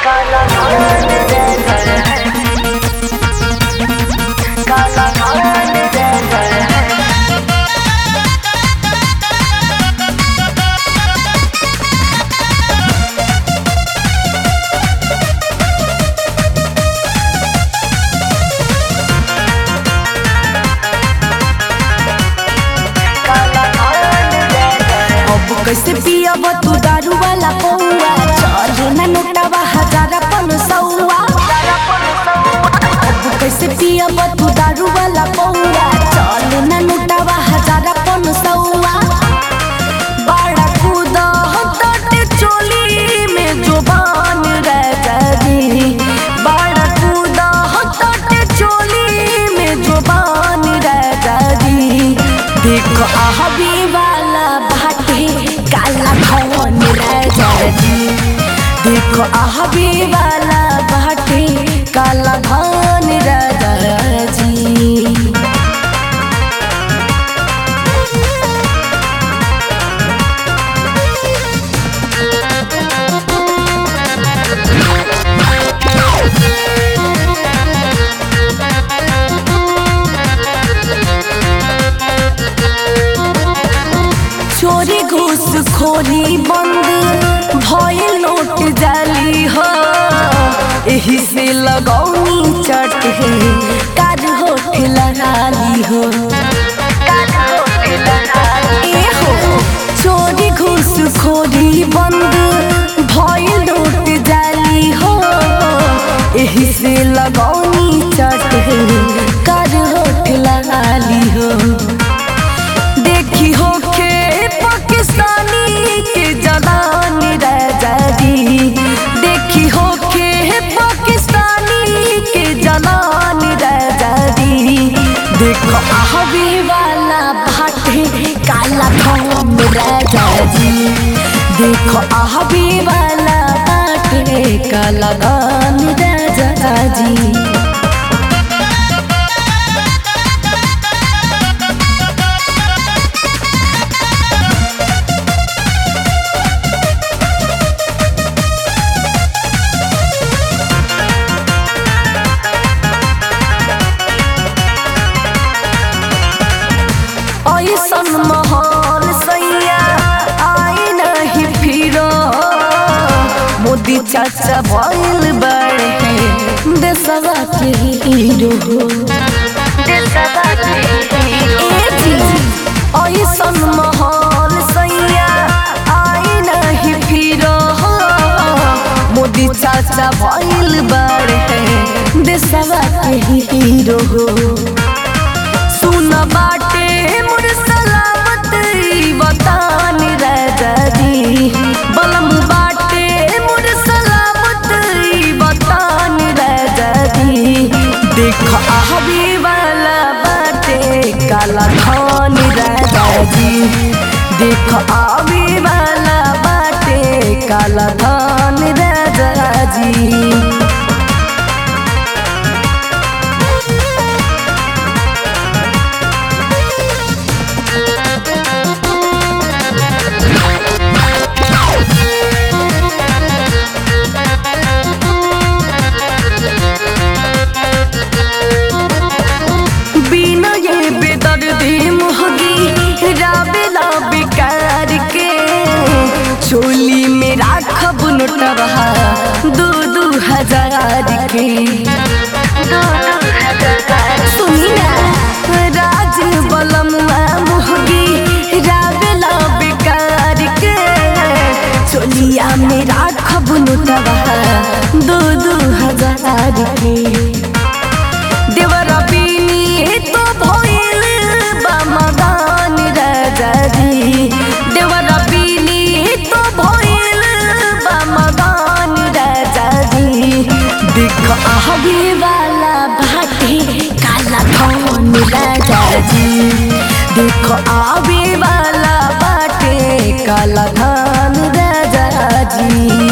काला धान जैसा है, काला धान जैसा है। कैसे पियब तू दारू वाला पौआ, चल ना नोटवा हजारा पन सौआ। अब कैसे पियब तू दारू वाला पौआ, चल ना नोटवा हजारा पन सौआ। बड़ा कूद हटटे चोली में जुबान रह जाई, बड़ा कूद हटटे चोली में जुबान रह जाई। देखो आहबी वाला बाटे काला धन राजा जी, देखो आहबी वाला बाटे काला धन राजा जी। चोरी घूसखोरी बंद भइल नोट जाली हो, एही से लगौनी चट काज होठ लगाली हो। ए हो चोरी घूसखोरी बंद भइल नोट जाली हो, एही से लगौनी चट काज होठ लगाली हो। देखी हो पाकिस्तानी के जवान राजा जी, देखी हो के पाकिस्तानी के जवान राजा जी। देखो आहबी वाला बाटे काला धन राजा जी, देखो आहबी वाला बाटे काला धन राजा जी। ऐसन महल सैया आई नहीं फिरो, मोदी चाचा भइल बड़े देशवा के हीरो। ऐसन महल सैया आई नहीं फिरो, मोदी चाचा भइल बड़े देशवा के हीरो। सुन बाटे मुर सलामत वतन राजा जी, बलम बाटे मुर सलामत वतन राजा जी। देखो आहबी वाला बाटे काला धन राजा जी, देखो आहबी वाला बाटे काला धन राजा जी। चोली में राखब नोटवा 2-2 हजार के। सुनी ना राज बलमुआ मुहगी रावेला बेकार के, चोलिया में राखब नोटवा 2-2 हजार के। देवरा पीनी तो भइल बा मगान राजा जी, देवरा पीनी तो भइल बा मगान राजा जी। देखो आहबी वाला बाटे काला धन राजा जी, देखो आहबी वाला बाटे काला धन राजा जी।